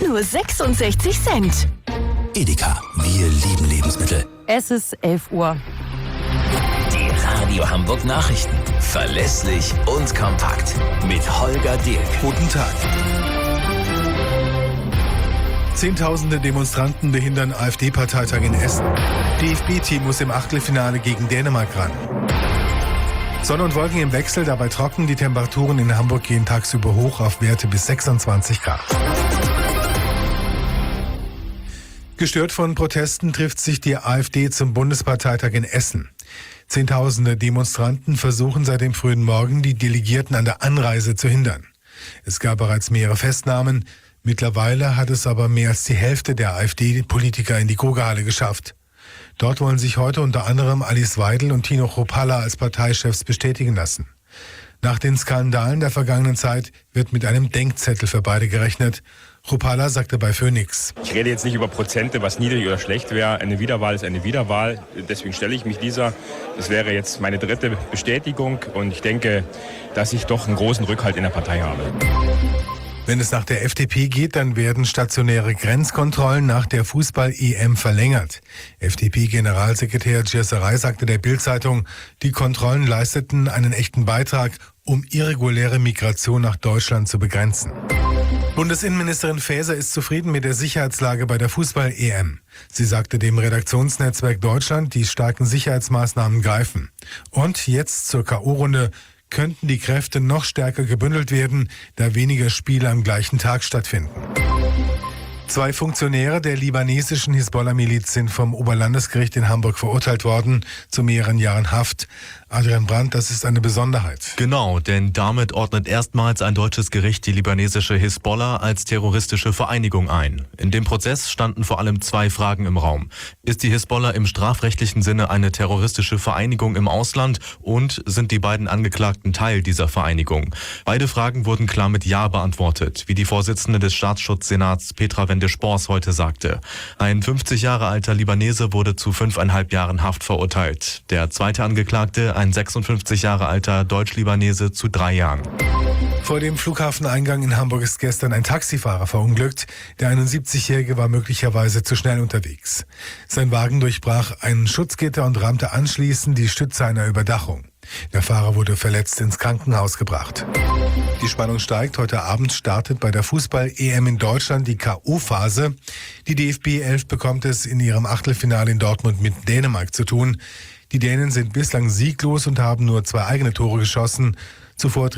nur 66 Cent. Edeka, wir lieben Lebensmittel. Es ist 11 Uhr. Die Radio Hamburg Nachrichten. Verlässlich und kompakt. Mit Holger Dirk. Guten Tag. Zehntausende Demonstranten behindern AfD-Parteitag in Essen. DFB-Team muss im Achtelfinale gegen Dänemark ran. Sonne und Wolken im Wechsel, dabei trocken. Die Temperaturen in Hamburg gehen tagsüber hoch auf Werte bis 26 Grad. Gestört von Protesten trifft sich die AfD zum Bundesparteitag in Essen. Zehntausende Demonstranten versuchen seit dem frühen Morgen, die Delegierten an der Anreise zu hindern. Es gab bereits mehrere Festnahmen. Mittlerweile hat es aber mehr als die Hälfte der AfD-Politiker in die Grugehalle geschafft. Dort wollen sich heute unter anderem Alice Weidel und Tino Kruppalla als Parteichefs bestätigen lassen. Nach den Skandalen der vergangenen Zeit wird mit einem Denkzettel für beide gerechnet. Kruppalla sagte bei Phoenix: Ich rede jetzt nicht über Prozente, was niedrig oder schlecht wäre. Eine Wiederwahl ist eine Wiederwahl. Deswegen stelle ich mich dieser. Das wäre jetzt meine dritte Bestätigung. Und ich denke, dass ich doch einen großen Rückhalt in der Partei habe. Wenn es nach der FDP geht, dann werden stationäre Grenzkontrollen nach der Fußball-EM verlängert. FDP-Generalsekretär Gierserei sagte der Bild-Zeitung, die Kontrollen leisteten einen echten Beitrag, um irreguläre Migration nach Deutschland zu begrenzen. Bundesinnenministerin Faeser ist zufrieden mit der Sicherheitslage bei der Fußball-EM. Sie sagte dem Redaktionsnetzwerk Deutschland, die starken Sicherheitsmaßnahmen greifen. Und jetzt zur K.O.-Runde könnten die Kräfte noch stärker gebündelt werden, da weniger Spiele am gleichen Tag stattfinden. 2 Funktionäre der libanesischen Hisbollah-Miliz sind vom Oberlandesgericht in Hamburg verurteilt worden zu mehreren Jahren Haft. Adrian Brandt, das ist eine Besonderheit. Genau, denn damit ordnet erstmals ein deutsches Gericht die libanesische Hisbollah als terroristische Vereinigung ein. In dem Prozess standen vor allem 2 Fragen im Raum. Ist die Hisbollah im strafrechtlichen Sinne eine terroristische Vereinigung im Ausland und sind die beiden Angeklagten Teil dieser Vereinigung? Beide Fragen wurden klar mit Ja beantwortet, wie die Vorsitzende des Staatsschutzsenats Petra Wende-Spors heute sagte. Ein 50 Jahre alter Libanese wurde zu 5,5 Jahren Haft verurteilt. Der zweite Angeklagte, ein 56 Jahre alter Deutsch-Libanese, zu 3 Jahren. Vor dem Flughafeneingang in Hamburg ist gestern ein Taxifahrer verunglückt. Der 71-Jährige war möglicherweise zu schnell unterwegs. Sein Wagen durchbrach ein Schutzgitter und rammte anschließend die Stütze einer Überdachung. Der Fahrer wurde verletzt ins Krankenhaus gebracht. Die Spannung steigt. Heute Abend startet bei der Fußball-EM in Deutschland die K.O.-Phase. Die DFB 11 bekommt es in ihrem Achtelfinale in Dortmund mit Dänemark zu tun. Die Dänen sind bislang sieglos und haben nur 2 eigene Tore geschossen. Zuvor